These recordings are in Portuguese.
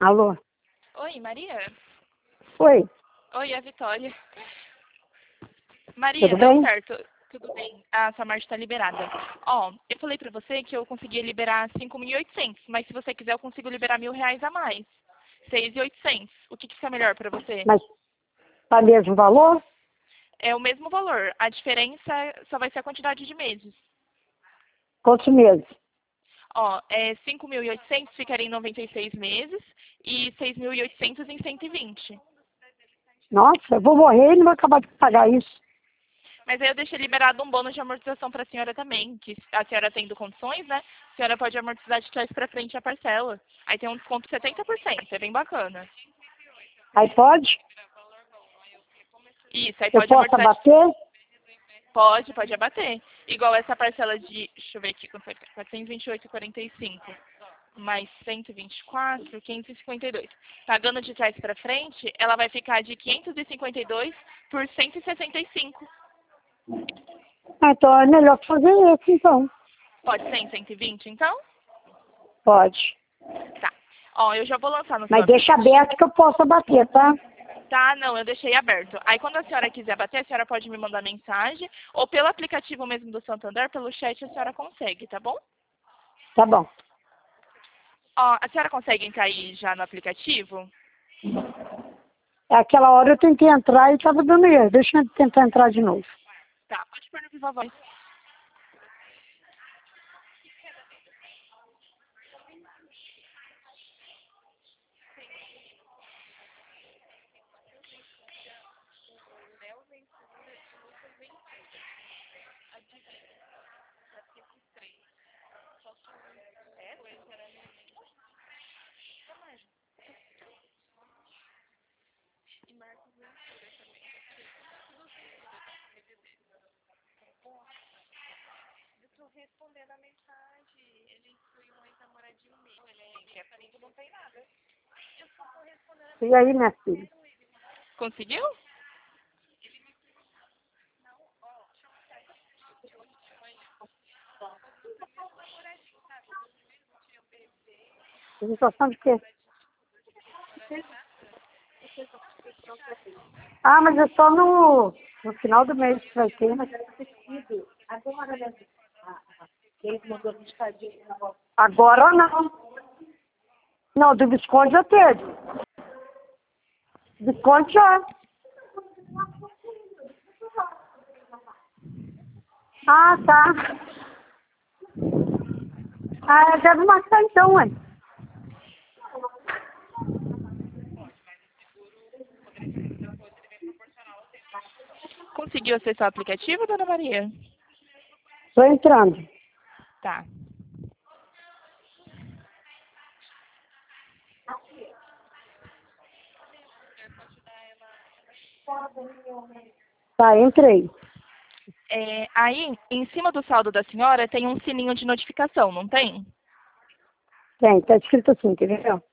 Alô? Oi, Maria? Oi, Oi, é a Vitória. Maria, tudo deu bem? certo. Tudo bem. A sua marcha está liberada. Ó, eu falei pra você que eu conseguia liberar 5.800, mas se você quiser eu consigo liberar R$ 1.000 a mais. 6.800. O que fica melhor pra você? Mas tá mesmo valor? É o mesmo valor. A diferença só vai ser a quantidade de meses. Quantos meses? Ó, 5.800 ficaria em 96 meses e 6.800 em 120. Nossa, eu vou morrer e não vou acabar de pagar isso. Mas aí eu deixei liberado um bônus de amortização para a senhora também, que a senhora tendo condições, né? A senhora pode amortizar de trás para frente a parcela. Aí tem um desconto de 70%, é bem bacana. Aí pode? Isso, aí Eu pode posso amortizar de... abater? Pode abater. Igual essa parcela de, deixa eu ver aqui, quanto foi? 428,45 mais 124, 552. Pagando de trás para frente, ela vai ficar de 552 por 165. Ah, então é melhor fazer esse, então. Pode ser em 120, então? Pode. Tá. Ó, eu já vou lançar no seu Mas deixa aplicativo. aberto que eu posso abater, tá? Tá, não, eu deixei aberto. Aí quando a senhora quiser bater, a senhora pode me mandar mensagem, ou pelo aplicativo mesmo do Santander, pelo chat, a senhora consegue, tá bom? Tá bom. Ó, a senhora consegue entrar aí já no aplicativo? Aquela hora eu tentei entrar e tava dando erro. Deixa eu tentar entrar de novo. Tá, pode pôr no Viva Voz. E aí, minha filha? Conseguiu? Situação de quê? Ah, mas é só no final do mês que vai ter. Agora não. Não, do Visconde já teve. Visconde já. Ah, tá. Ah, deve marcar então, ué. Conseguiu acessar o aplicativo, dona Maria? Tô entrando. Tá. Tá, entrei. Aí, em cima do saldo da senhora, tem um sininho de notificação, não tem? Tem, tá escrito assim, quer ver?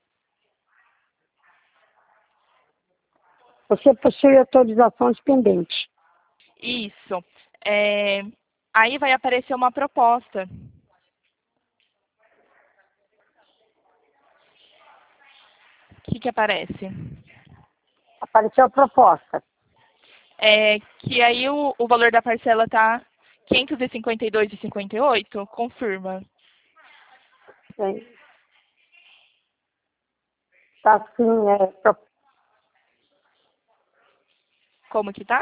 Você possui autorização pendente. Isso. É, Aí vai aparecer uma proposta. O que aparece? Apareceu a proposta. Que aí o valor da parcela tá 552,58. Confirma. Tem. Tá assim, Como que tá?